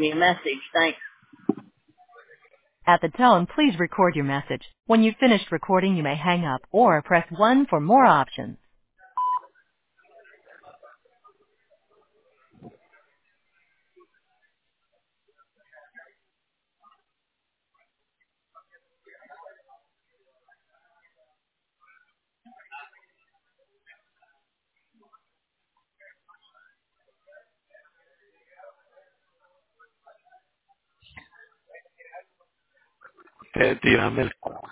me a message. Thanks. At the tone, please record your message. When you've finished recording, you may hang up or press 1 for more options. Dígame.